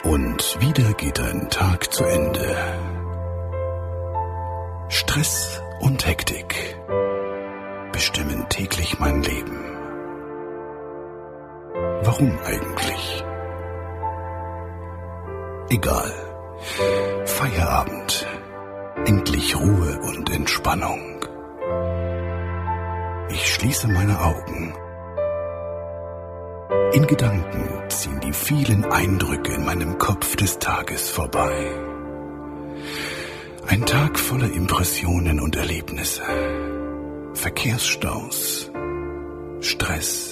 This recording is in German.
Und wieder geht ein Tag zu Ende. Stress und Hektik bestimmen täglich mein Leben. Warum eigentlich? Egal. Feierabend. Endlich Ruhe und Entspannung. Ich schließe meine Augen. In Gedanken ziehen die vielen Eindrücke in meinem Kopf des Tages vorbei. Ein Tag voller Impressionen und Erlebnisse. Verkehrsstaus, Stress,